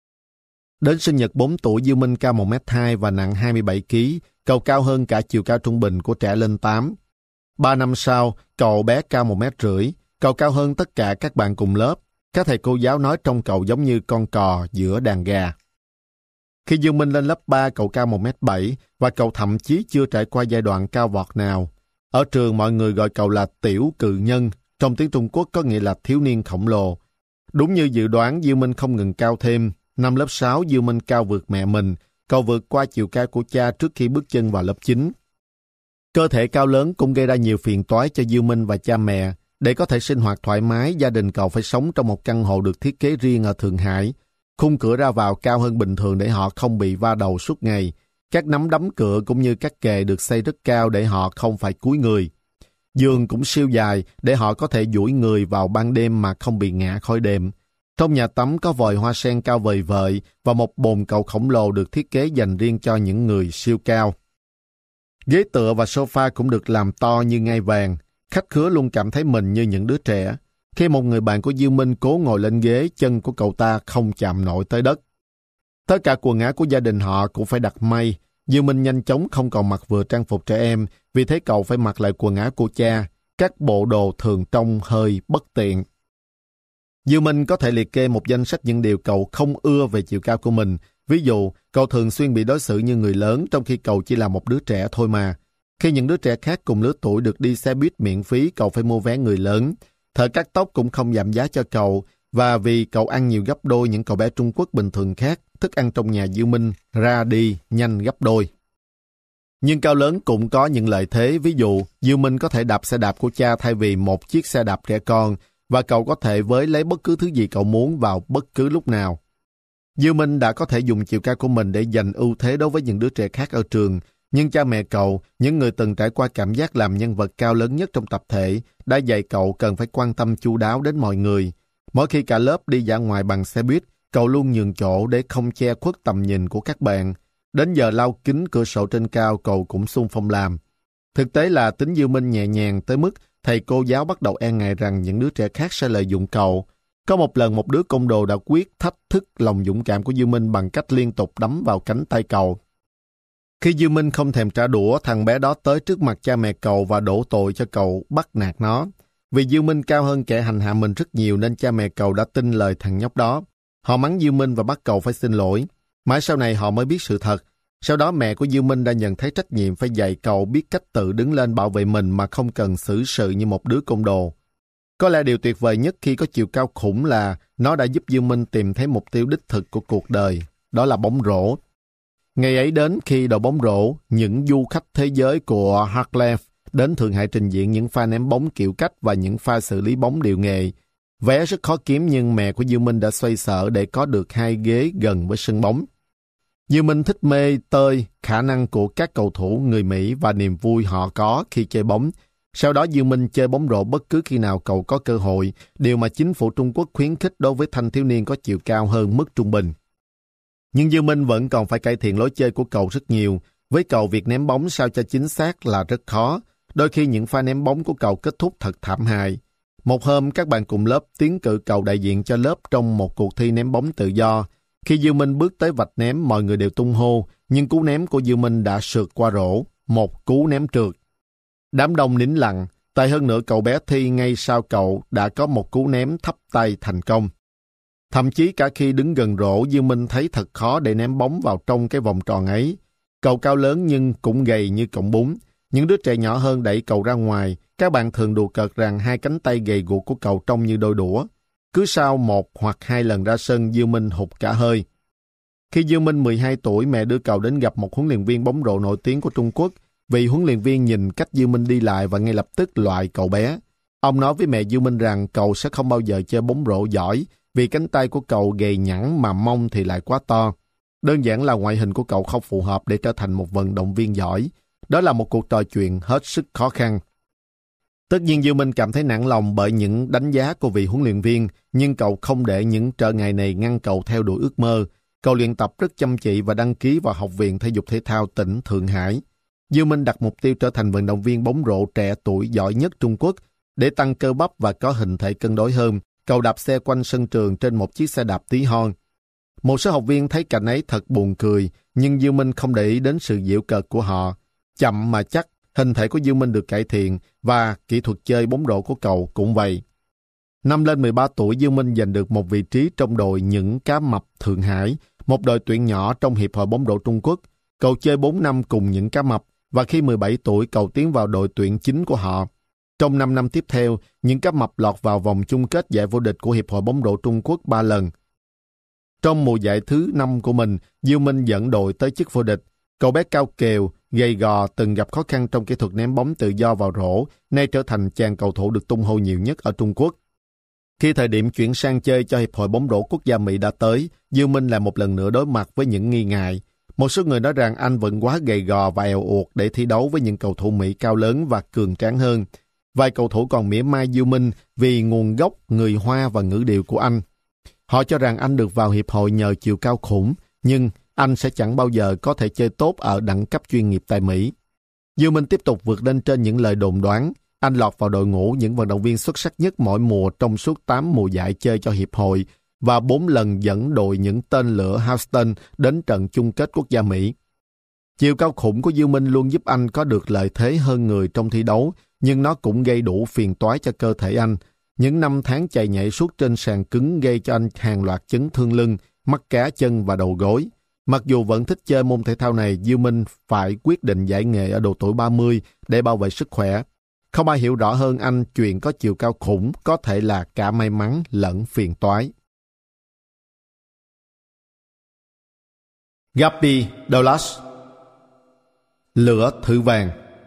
Đến sinh nhật 4 tuổi, Diêu Minh cao 1m2 và nặng 27 kg. Cậu cao hơn cả chiều cao trung bình của trẻ lên 8. 3 năm sau, cậu bé cao 1m50. Cậu cao hơn tất cả các bạn cùng lớp. Các thầy cô giáo nói trông cậu giống như con cò giữa đàn gà. Khi Diêu Minh lên lớp 3, cậu cao 1m7 và cậu thậm chí chưa trải qua giai đoạn cao vọt nào. Ở trường, mọi người gọi cậu là tiểu cự nhân. Trong tiếng Trung Quốc có nghĩa là thiếu niên khổng lồ. Đúng như dự đoán, Diêu Minh không ngừng cao thêm. Năm lớp 6, Diêu Minh cao vượt mẹ mình. Cậu vượt qua chiều cao của cha trước khi bước chân vào lớp 9. Cơ thể cao lớn cũng gây ra nhiều phiền toái cho Diêu Minh và cha mẹ. Để có thể sinh hoạt thoải mái, gia đình cậu phải sống trong một căn hộ được thiết kế riêng ở Thượng Hải. Khung cửa ra vào cao hơn bình thường để họ không bị va đầu suốt ngày. Các nắm đấm cửa cũng như các kệ được xây rất cao để họ không phải cúi người. Giường cũng siêu dài để họ có thể duỗi người vào ban đêm mà không bị ngã khỏi đệm. Trong nhà tắm có vòi hoa sen cao vời vợi và một bồn cầu khổng lồ được thiết kế dành riêng cho những người siêu cao. Ghế tựa và sofa cũng được làm to như ngai vàng. Khách khứa luôn cảm thấy mình như những đứa trẻ. Khi một người bạn của Diêu Minh cố ngồi lên ghế, chân của cậu ta không chạm nổi tới đất. Tất cả quần áo của gia đình họ cũng phải đặt may. Diêu Minh nhanh chóng không còn mặc vừa trang phục trẻ em, vì thế cậu phải mặc lại quần áo của cha. Các bộ đồ thường trông hơi bất tiện. Diêu Minh có thể liệt kê một danh sách những điều cậu không ưa về chiều cao của mình. Ví dụ, cậu thường xuyên bị đối xử như người lớn trong khi cậu chỉ là một đứa trẻ thôi mà. Khi những đứa trẻ khác cùng lứa tuổi được đi xe buýt miễn phí, cậu phải mua vé người lớn. Thợ cắt tóc cũng không giảm giá cho cậu, và vì cậu ăn nhiều gấp đôi những cậu bé Trung Quốc bình thường khác, thức ăn trong nhà Diêu Minh ra đi nhanh gấp đôi. Nhưng cao lớn cũng có những lợi thế, ví dụ Diêu Minh có thể đạp xe đạp của cha thay vì một chiếc xe đạp trẻ con, và cậu có thể với lấy bất cứ thứ gì cậu muốn vào bất cứ lúc nào. Diêu Minh đã có thể dùng chiều cao của mình để giành ưu thế đối với những đứa trẻ khác ở trường, nhưng cha mẹ cậu, những người từng trải qua cảm giác làm nhân vật cao lớn nhất trong tập thể, đã dạy cậu cần phải quan tâm chu đáo đến mọi người. Mỗi khi cả lớp đi dã ngoại bằng xe buýt, cậu luôn nhường chỗ để không che khuất tầm nhìn của các bạn. Đến giờ lau kính cửa sổ trên cao, cậu cũng xung phong làm. Thực tế là tính Diêu Minh nhẹ nhàng tới mức thầy cô giáo bắt đầu e ngại rằng những đứa trẻ khác sẽ lợi dụng cậu. Có một lần, một đứa côn đồ đã quyết thách thức lòng dũng cảm của Diêu Minh bằng cách liên tục đấm vào cánh tay cậu. Khi Dương Minh không thèm trả đũa, thằng bé đó tới trước mặt cha mẹ cậu và đổ tội cho cậu bắt nạt nó. Vì Dương Minh cao hơn kẻ hành hạ mình rất nhiều nên cha mẹ cậu đã tin lời thằng nhóc đó. Họ mắng Dương Minh và bắt cậu phải xin lỗi. Mãi sau này họ mới biết sự thật. Sau đó mẹ của Dương Minh đã nhận thấy trách nhiệm phải dạy cậu biết cách tự đứng lên bảo vệ mình mà không cần xử sự như một đứa côn đồ. Có lẽ điều tuyệt vời nhất khi có chiều cao khủng là nó đã giúp Dương Minh tìm thấy mục tiêu đích thực của cuộc đời, đó là bóng rổ. Ngày ấy đến khi đội bóng rổ, những du khách thế giới của Harlem đến Thượng Hải trình diễn những pha ném bóng kiểu cách và những pha xử lý bóng điệu nghệ. Vé rất khó kiếm nhưng mẹ của Dương Minh đã xoay sở để có được 2 ghế gần với sân bóng. Dương Minh thích mê tơi khả năng của các cầu thủ người Mỹ và niềm vui họ có khi chơi bóng. Sau đó Dương Minh chơi bóng rổ bất cứ khi nào cậu có cơ hội, điều mà chính phủ Trung Quốc khuyến khích đối với thanh thiếu niên có chiều cao hơn mức trung bình. Nhưng Dương Minh vẫn còn phải cải thiện lối chơi của cậu rất nhiều. Với cậu, việc ném bóng sao cho chính xác là rất khó. Đôi khi những pha ném bóng của cậu kết thúc thật thảm hại. Một hôm, các bạn cùng lớp tiến cử cậu đại diện cho lớp trong một cuộc thi ném bóng tự do. Khi Dương Minh bước tới vạch ném, mọi người đều tung hô, nhưng cú ném của Dương Minh đã sượt qua rổ, một cú ném trượt. Đám đông nín lặng, tệ hơn nữa cậu bé thi ngay sau cậu đã có một cú ném thấp tay thành công. Thậm chí cả khi đứng gần rổ, Dương Minh thấy thật khó để ném bóng vào trong cái vòng tròn ấy. Cậu cao lớn nhưng cũng gầy như cọng bún. Những đứa trẻ nhỏ hơn đẩy cậu ra ngoài. Các bạn thường đùa cợt rằng 2 cánh tay gầy guộc của cậu trông như đôi đũa. Cứ sau 1 hoặc 2 lần ra sân, Dương Minh hụt cả hơi. Khi Dương Minh 12 tuổi, mẹ đưa cậu đến gặp một huấn luyện viên bóng rổ nổi tiếng của Trung Quốc. Vị huấn luyện viên nhìn cách Dương Minh đi lại và ngay lập tức loại cậu bé. Ông nói với mẹ Dương Minh rằng cậu sẽ không bao giờ chơi bóng rổ giỏi vì cánh tay của cậu gầy nhẵn mà mông thì lại quá to. Đơn giản là ngoại hình của cậu không phù hợp để trở thành một vận động viên giỏi. Đó là một cuộc trò chuyện hết sức khó khăn. Tất nhiên Dương Minh cảm thấy nản lòng bởi những đánh giá của vị huấn luyện viên, nhưng cậu không để những trở ngại này ngăn cậu theo đuổi ước mơ. Cậu luyện tập rất chăm chỉ và đăng ký vào Học viện Thể dục Thể thao tỉnh Thượng Hải. Dương Minh đặt mục tiêu trở thành vận động viên bóng rổ trẻ tuổi giỏi nhất Trung Quốc. Để tăng cơ bắp và có hình thể cân đối hơn, cậu đạp xe quanh sân trường trên một chiếc xe đạp tí hon. Một số học viên thấy cảnh ấy thật buồn cười, nhưng Dương Minh không để ý đến sự giễu cợt của họ. Chậm mà chắc, hình thể của Dương Minh được cải thiện và kỹ thuật chơi bóng rổ của cậu cũng vậy. Năm lên 13 tuổi, Dương Minh giành được một vị trí trong đội những cá mập Thượng Hải, một đội tuyển nhỏ trong Hiệp hội bóng rổ Trung Quốc. Cậu chơi 4 năm cùng những cá mập và khi 17 tuổi cậu tiến vào đội tuyển chính của họ. Trong 5 năm tiếp theo, những cá mập lọt vào vòng chung kết giải vô địch của Hiệp hội bóng rổ Trung Quốc 3 lần. Trong mùa giải thứ 5 của mình, Dương Minh dẫn đội tới chức vô địch. Cậu bé cao kèo, gầy gò, từng gặp khó khăn trong kỹ thuật ném bóng tự do vào rổ, nay trở thành chàng cầu thủ được tung hô nhiều nhất ở Trung Quốc. Khi thời điểm chuyển sang chơi cho Hiệp hội bóng rổ quốc gia Mỹ đã tới, Dương Minh lại một lần nữa đối mặt với những nghi ngại. Một số người nói rằng anh vẫn quá gầy gò và eo uột để thi đấu với những cầu thủ Mỹ cao lớn và cường tráng hơn. Vài cầu thủ còn mỉa mai Dương Minh vì nguồn gốc người Hoa và ngữ điệu của anh. Họ cho rằng anh được vào hiệp hội nhờ chiều cao khủng, nhưng anh sẽ chẳng bao giờ có thể chơi tốt ở đẳng cấp chuyên nghiệp tại Mỹ. Dương Minh tiếp tục vượt lên trên những lời đồn đoán. Anh lọt vào đội ngũ những vận động viên xuất sắc nhất mỗi mùa trong suốt 8 mùa giải chơi cho hiệp hội và 4 lần dẫn đội những tên lửa Houston đến trận chung kết quốc gia Mỹ. Chiều cao khủng của Dương Minh luôn giúp anh có được lợi thế hơn người trong thi đấu, nhưng nó cũng gây đủ phiền toái cho cơ thể anh. Những năm tháng chạy nhảy suốt trên sàn cứng gây cho anh hàng loạt chấn thương lưng, mắt cá chân và đầu gối. Mặc dù vẫn thích chơi môn thể thao này, Dương Minh phải quyết định giải nghệ ở độ tuổi 30 để bảo vệ sức khỏe. Không ai hiểu rõ hơn anh chuyện có chiều cao khủng có thể là cả may mắn lẫn phiền toái. Gappy Douglas. Lửa thử vàng.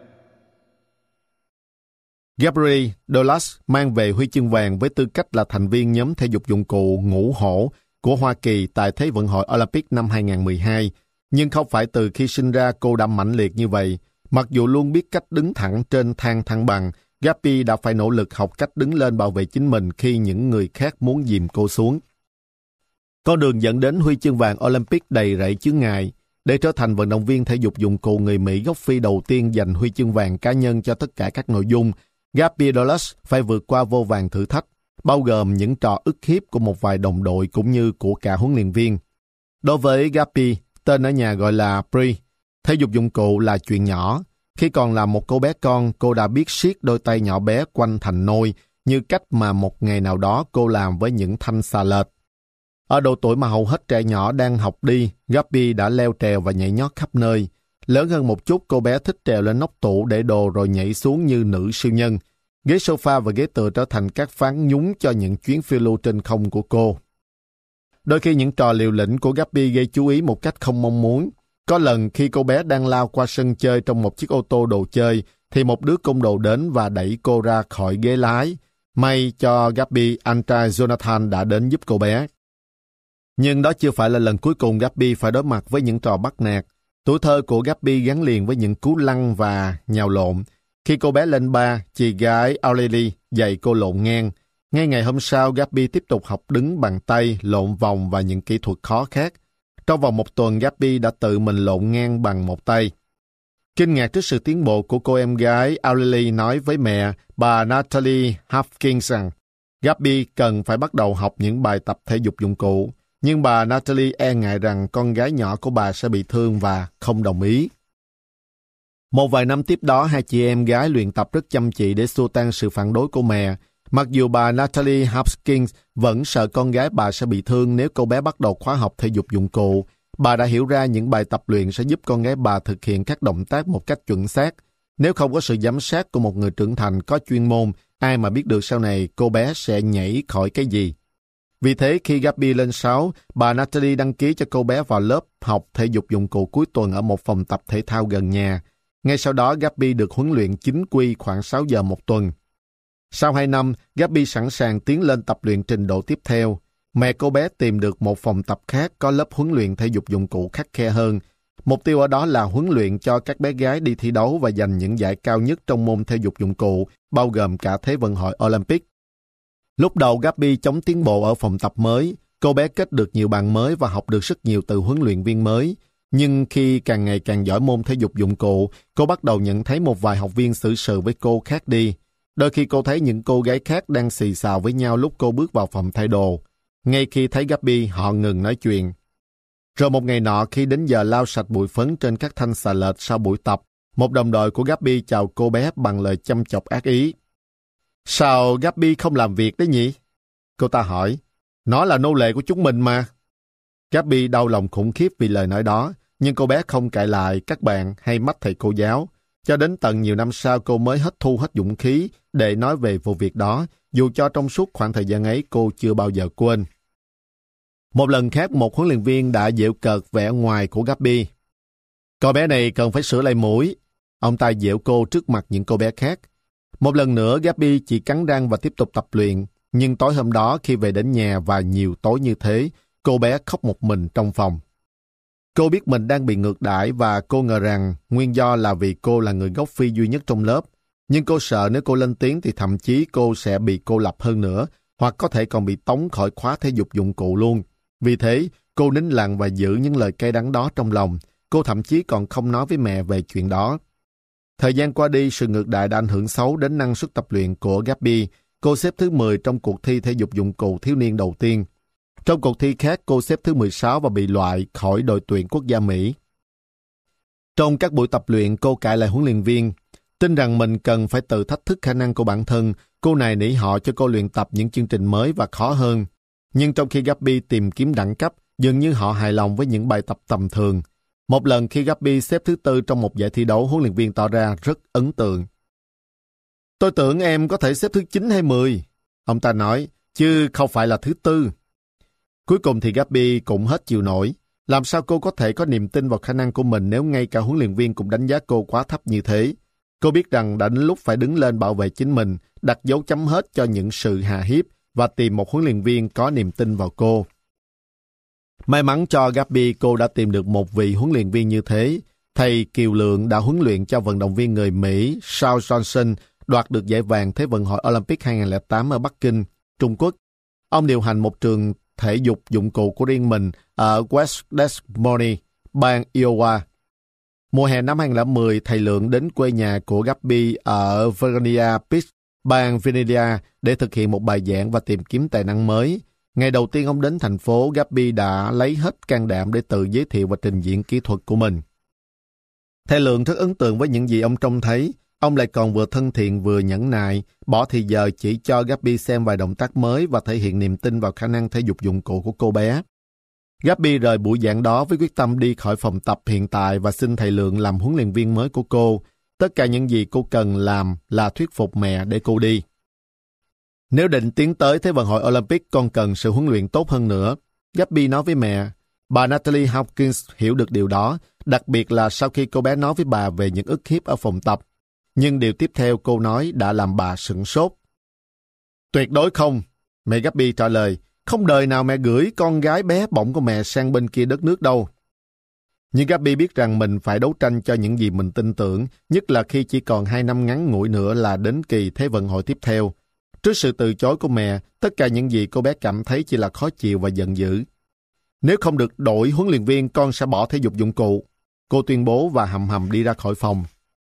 Gabriel Douglas mang về huy chương vàng với tư cách là thành viên nhóm thể dục dụng cụ ngũ hổ của Hoa Kỳ tại Thế vận hội Olympic năm 2012. Nhưng không phải từ khi sinh ra cô đã mãnh liệt như vậy. Mặc dù luôn biết cách đứng thẳng trên thang thăng bằng, Gappy đã phải nỗ lực học cách đứng lên bảo vệ chính mình khi những người khác muốn dìm cô xuống. Con đường dẫn đến huy chương vàng Olympic đầy rẫy chướng ngại. Để trở thành vận động viên thể dục dụng cụ người Mỹ gốc Phi đầu tiên giành huy chương vàng cá nhân cho tất cả các nội dung, Gappy Douglas phải vượt qua vô vàn thử thách, bao gồm những trò ức hiếp của một vài đồng đội cũng như của cả huấn luyện viên. Đối với Gappy, tên ở nhà gọi là Pri, Thể dục dụng cụ là chuyện nhỏ. Khi còn là một cô bé con, cô đã biết siết đôi tay nhỏ bé quanh thành nôi, như cách mà một ngày nào đó cô làm với những thanh xà lệch. Ở độ tuổi mà hầu hết trẻ nhỏ đang học đi, Gabby đã leo trèo và nhảy nhót khắp nơi. Lớn hơn một chút, cô bé thích trèo lên nóc tủ để đồ rồi nhảy xuống như nữ siêu nhân. Ghế sofa và ghế tựa trở thành các ván nhúng cho những chuyến phiêu lưu trên không của cô. Đôi khi những trò liều lĩnh của Gabby gây chú ý một cách không mong muốn. Có lần khi cô bé đang lao qua sân chơi trong một chiếc ô tô đồ chơi, thì một đứa côn đồ đến và đẩy cô ra khỏi ghế lái. May cho Gabby, anh trai Jonathan đã đến giúp cô bé. Nhưng đó chưa phải là lần cuối cùng Gabby phải đối mặt với những trò bắt nạt. Tuổi thơ của Gabby gắn liền với những cú lăn và nhào lộn. Khi cô bé lên 3, chị gái Aurelie dạy cô lộn ngang. Ngay ngày hôm sau, Gabby tiếp tục học đứng bằng tay, lộn vòng và những kỹ thuật khó khác. Trong vòng một tuần, Gabby đã tự mình lộn ngang bằng một tay. Kinh ngạc trước sự tiến bộ của cô em gái, Aurelie nói với mẹ, bà Natalie Hopkins rằng Gabby cần phải bắt đầu học những bài tập thể dục dụng cụ. Nhưng bà Natalie e ngại rằng con gái nhỏ của bà sẽ bị thương và không đồng ý. Một vài năm tiếp đó, hai chị em gái luyện tập rất chăm chỉ để xua tan sự phản đối của mẹ. Mặc dù bà Natalie Hopkins vẫn sợ con gái bà sẽ bị thương nếu cô bé bắt đầu khóa học thể dục dụng cụ, bà đã hiểu ra những bài tập luyện sẽ giúp con gái bà thực hiện các động tác một cách chuẩn xác. Nếu không có sự giám sát của một người trưởng thành có chuyên môn, ai mà biết được sau này cô bé sẽ nhảy khỏi cái gì. Vì thế, khi Gabby lên 6, bà Natalie đăng ký cho cô bé vào lớp học thể dục dụng cụ cuối tuần ở một phòng tập thể thao gần nhà. Ngay sau đó, Gabby được huấn luyện chính quy khoảng 6 giờ một tuần. Sau 2 năm, Gabby sẵn sàng tiến lên tập luyện trình độ tiếp theo. Mẹ cô bé tìm được một phòng tập khác có lớp huấn luyện thể dục dụng cụ khắt khe hơn. Mục tiêu ở đó là huấn luyện cho các bé gái đi thi đấu và giành những giải cao nhất trong môn thể dục dụng cụ, bao gồm cả Thế vận hội Olympic. Lúc đầu Gabby chống tiến bộ ở phòng tập mới, cô bé kết được nhiều bạn mới và học được rất nhiều từ huấn luyện viên mới. Nhưng khi càng ngày càng giỏi môn thể dục dụng cụ, cô bắt đầu nhận thấy một vài học viên xử sự với cô khác đi. Đôi khi cô thấy những cô gái khác đang xì xào với nhau lúc cô bước vào phòng thay đồ. Ngay khi thấy Gabby, họ ngừng nói chuyện. Rồi một ngày nọ, khi đến giờ lau sạch bụi phấn trên các thanh xà lệch sau buổi tập, một đồng đội của Gabby chào cô bé bằng lời châm chọc ác ý. Sao Gabby không làm việc đấy nhỉ? Cô ta hỏi. Nó là nô lệ của chúng mình mà. Gabby đau lòng khủng khiếp vì lời nói đó, nhưng cô bé không cãi lại các bạn hay mách thầy cô giáo. Cho đến tận nhiều năm sau cô mới hết dũng khí để nói về vụ việc đó, dù cho trong suốt khoảng thời gian ấy cô chưa bao giờ quên. Một lần khác, một huấn luyện viên đã giễu cợt vẻ ngoài của Gabby. Cô bé này cần phải sửa lại mũi. Ông ta giễu cô trước mặt những cô bé khác. Một lần nữa, Gabby chỉ cắn răng và tiếp tục tập luyện. Nhưng tối hôm đó, khi về đến nhà và nhiều tối như thế, cô bé khóc một mình trong phòng. Cô biết mình đang bị ngược đãi và cô ngờ rằng nguyên do là vì cô là người gốc Phi duy nhất trong lớp. Nhưng cô sợ nếu cô lên tiếng thì thậm chí cô sẽ bị cô lập hơn nữa, hoặc có thể còn bị tống khỏi khóa thể dục dụng cụ luôn. Vì thế, cô nín lặng và giữ những lời cay đắng đó trong lòng. Cô thậm chí còn không nói với mẹ về chuyện đó. Thời gian qua đi, sự ngược đãi đã ảnh hưởng xấu đến năng suất tập luyện của Gabby. Cô xếp thứ 10 trong cuộc thi thể dục dụng cụ thiếu niên đầu tiên. Trong cuộc thi khác, cô xếp thứ 16 và bị loại khỏi đội tuyển quốc gia Mỹ. Trong các buổi tập luyện, cô cãi lại huấn luyện viên. Tin rằng mình cần phải tự thách thức khả năng của bản thân, cô này nỉ họ cho cô luyện tập những chương trình mới và khó hơn. Nhưng trong khi Gabby tìm kiếm đẳng cấp, dường như họ hài lòng với những bài tập tầm thường. Một lần khi Gabby xếp thứ 4 trong một giải thi đấu, huấn luyện viên tỏ ra rất ấn tượng. Tôi tưởng em có thể xếp thứ 9 hay 10. Ông ta nói, chứ không phải là thứ 4. Cuối cùng thì Gabby cũng hết chịu nổi. Làm sao cô có thể có niềm tin vào khả năng của mình nếu ngay cả huấn luyện viên cũng đánh giá cô quá thấp như thế? Cô biết rằng đã đến lúc phải đứng lên bảo vệ chính mình, đặt dấu chấm hết cho những sự hà hiếp và tìm một huấn luyện viên có niềm tin vào cô. May mắn cho Gabby, cô đã tìm được một vị huấn luyện viên như thế. Thầy Kiều Lượng đã huấn luyện cho vận động viên người Mỹ Shawn Johnson đoạt được giải vàng Thế vận hội Olympic 2008 ở Bắc Kinh, Trung Quốc. Ông điều hành một trường thể dục dụng cụ của riêng mình ở West Des Moines, bang Iowa. Mùa hè năm 2010, thầy Lượng đến quê nhà của Gabby ở Virginia Beach, bang Virginia để thực hiện một bài giảng và tìm kiếm tài năng mới. Ngày đầu tiên ông đến thành phố, Gabby đã lấy hết can đảm để tự giới thiệu và trình diễn kỹ thuật của mình. Thầy Lượng rất ấn tượng với những gì ông trông thấy. Ông lại còn vừa thân thiện vừa nhẫn nại, bỏ thì giờ chỉ cho Gabby xem vài động tác mới và thể hiện niềm tin vào khả năng thể dục dụng cụ của cô bé. Gabby rời buổi giảng đó với quyết tâm đi khỏi phòng tập hiện tại và xin thầy Lượng làm huấn luyện viên mới của cô. Tất cả những gì cô cần làm là thuyết phục mẹ để cô đi. Nếu định tiến tới Thế vận hội Olympic, con cần sự huấn luyện tốt hơn nữa, Gabby nói với mẹ. Bà Natalie Hopkins hiểu được điều đó, đặc biệt là sau khi cô bé nói với bà về những ức hiếp ở phòng tập. Nhưng điều tiếp theo cô nói đã làm bà sửng sốt. Tuyệt đối không, mẹ Gabby trả lời. Không đời nào mẹ gửi con gái bé bỏng của mẹ sang bên kia đất nước đâu. Nhưng Gabby biết rằng mình phải đấu tranh cho những gì mình tin tưởng, nhất là khi chỉ còn 2 năm ngắn ngủi nữa là đến kỳ Thế vận hội tiếp theo. Trước sự từ chối của mẹ, tất cả những gì cô bé cảm thấy chỉ là khó chịu và giận dữ. Nếu không được đổi huấn luyện viên, con sẽ bỏ thể dục dụng cụ, cô tuyên bố và hầm hầm đi ra khỏi phòng.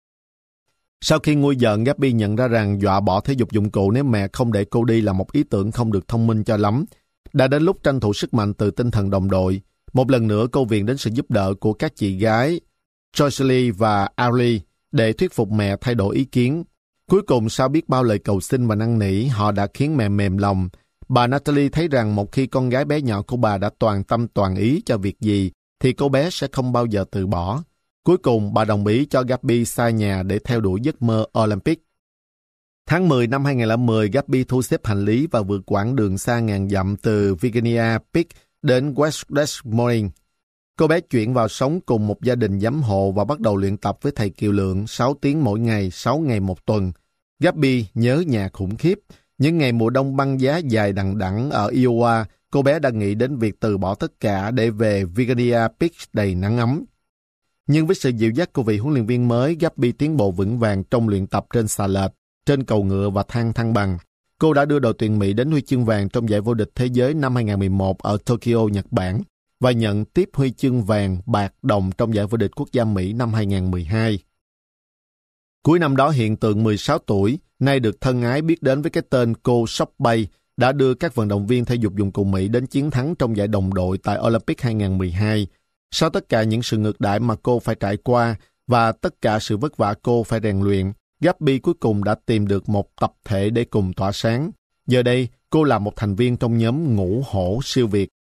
Sau khi nguôi giận, Gabby nhận ra rằng dọa bỏ thể dục dụng cụ nếu mẹ không để cô đi là một ý tưởng không được thông minh cho lắm. Đã đến lúc tranh thủ sức mạnh từ tinh thần đồng đội. Một lần nữa cô viện đến sự giúp đỡ của các chị gái Jocelyn và Ari để thuyết phục mẹ thay đổi ý kiến. Cuối cùng, sau biết bao lời cầu xin và năn nỉ, họ đã khiến mẹ mềm lòng. Bà Natalie thấy rằng một khi con gái bé nhỏ của bà đã toàn tâm toàn ý cho việc gì, thì cô bé sẽ không bao giờ từ bỏ. Cuối cùng, bà đồng ý cho Gabby xa nhà để theo đuổi giấc mơ Olympic. Tháng 10 năm 2010, Gabby thu xếp hành lý và vượt quãng đường xa ngàn dặm từ Virginia Beach đến West Des Moines. Cô bé chuyển vào sống cùng một gia đình giám hộ và bắt đầu luyện tập với thầy Kiều Lượng 6 tiếng mỗi ngày, 6 ngày một tuần. Gabby nhớ nhà khủng khiếp. Những ngày mùa đông băng giá dài đằng đẵng ở Iowa, cô bé đã nghĩ đến việc từ bỏ tất cả để về Virginia Beach đầy nắng ấm. Nhưng với sự dịu dắt của vị huấn luyện viên mới, Gabby tiến bộ vững vàng trong luyện tập trên xà lệch, trên cầu ngựa và thang thăng bằng. Cô đã đưa đội tuyển Mỹ đến huy chương vàng trong giải vô địch thế giới năm 2011 ở Tokyo, Nhật Bản và nhận tiếp huy chương vàng, bạc, đồng trong giải vô địch quốc gia Mỹ năm 2012. Cuối năm đó, hiện tượng 16 tuổi, nay được thân ái biết đến với cái tên cô Sóc Bay, đã đưa các vận động viên thể dục dụng cụ Mỹ đến chiến thắng trong giải đồng đội tại Olympic 2012. Sau tất cả những sự ngược đãi mà cô phải trải qua và tất cả sự vất vả cô phải rèn luyện, Gabby cuối cùng đã tìm được một tập thể để cùng tỏa sáng. Giờ đây, cô là một thành viên trong nhóm ngũ hổ siêu việt.